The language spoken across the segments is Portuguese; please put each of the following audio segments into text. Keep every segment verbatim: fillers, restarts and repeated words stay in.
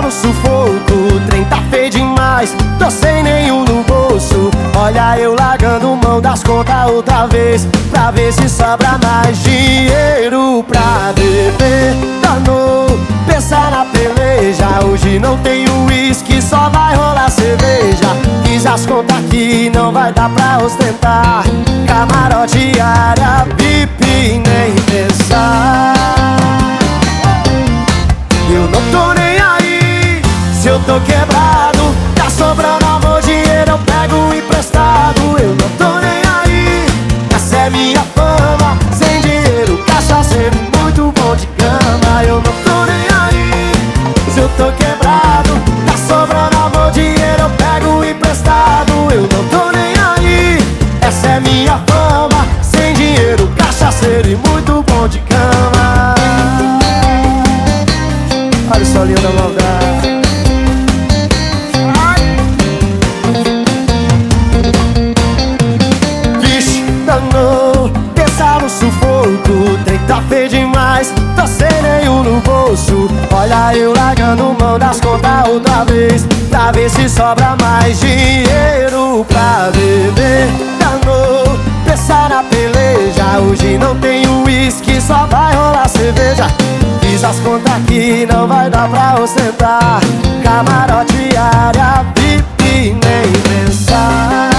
no sufoco, o trem tá feio demais, tô sem nenhum no bolso. Olha eu largando mão das contas outra vez, pra ver se sobra mais dinheiro pra beber. Danou, pensar na peleja, hoje não tem uísque, só vai rolar cerveja. Fiz as contas aqui, não vai dar pra ostentar, camarote, área V I P, nem pensar. Eu não tô nem aí se eu tô quebrado, tá sobrando amor, dinheiro eu pego emprestado. Eu não tô nem aí, essa é minha fama, sem dinheiro, cachaceiro, muito bom de cama. Eu não tô nem aí se eu tô quebrado, tá sobrando amor, dinheiro eu pego emprestado. Eu não tô nem aí, essa é minha fama, sem dinheiro, cachaceiro e muito bom de cama. Olha o solinho da maldade. Vixe, danou, pensar no sufoco, o trem tá feio demais, tô sem nenhum no bolso. Olha eu largando mão das contas outra vez, pra ver se sobra mais dinheiro pra beber. Danou, pensar na peleja, hoje não tem uísque, só vai rolar cerveja. Fiz as contas aqui, não vai dar pra ostentar, camarote, área V I P, nem pensar.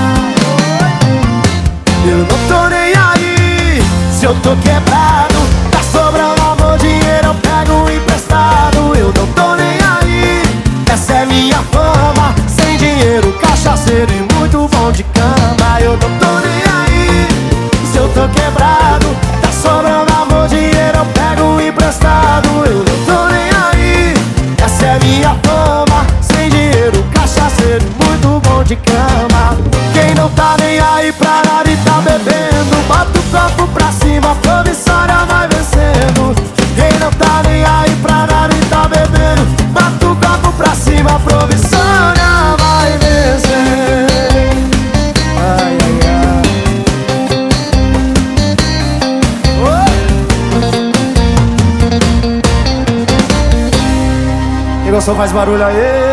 Eu não tô nem aí se eu tô quebrado, tá sobrando amor, dinheiro eu pego emprestado. Eu não tô nem aí, essa é minha fama, sem dinheiro, cachaceiro e muito bom de cama. Eu não tô nem aí se eu tô quebrado, tá sobrando amor, dinheiro eu pego emprestado. Eu não tô nem aí, essa é minha fama, sem dinheiro, cachaceiro, muito bom de cama. Quem não tá nem aí pra nada e tá bebendo, bota o copo pra cima, promissória vai vencendo. Quem não tá nem aí pra nada e tá bebendo, bota o copo pra cima, promissória vai vencer. Ai, ai, ai. Quem gostou faz barulho aí.